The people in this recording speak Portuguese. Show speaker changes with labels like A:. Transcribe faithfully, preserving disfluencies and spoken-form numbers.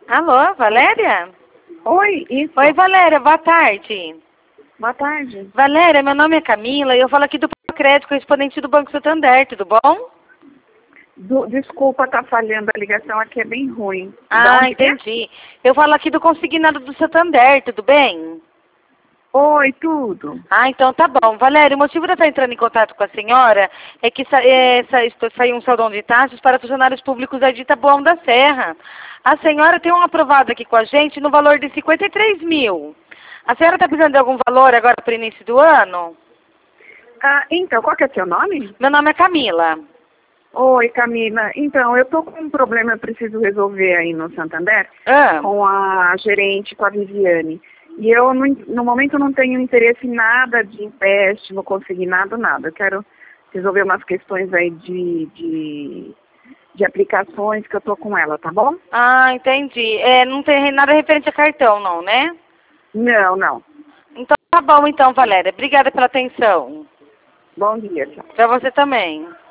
A: Alô, Valéria?
B: Oi, isso.
A: Oi, Valéria, boa tarde.
B: Boa tarde.
A: Valéria, meu nome é Camila e eu falo aqui do crédito correspondente do Banco Santander, tudo bom?
B: Do, desculpa, tá falhando a ligação aqui, é bem ruim.
A: Ah, entendi. Eu falo aqui do consignado do Santander, tudo bem?
B: Oi, tudo.
A: Ah, então tá bom. Valéria, o motivo de eu estar entrando em contato com a senhora é que sa é, sa saiu um saldão de taxas para funcionários públicos da Dita Boão da Serra. A senhora tem um aprovado aqui com a gente no valor de cinquenta e três mil. A senhora está precisando de algum valor agora para o início do ano?
B: Ah, então, qual que é seu nome?
A: Meu nome é Camila.
B: Oi, Camila. Então, eu tô com um problema, eu preciso resolver aí no Santander,
A: Ah.
B: com a gerente, com a Viviane. E eu, no, no momento, não tenho interesse em nada de empréstimo, consignado, nada. Eu quero resolver umas questões aí de, de, de aplicações que eu tô com ela, tá bom?
A: Ah, entendi. É, não tem nada referente a cartão, não, né?
B: Não, não.
A: Então tá bom, então, Valéria. Obrigada pela atenção.
B: Bom dia, tchau.
A: Pra você também.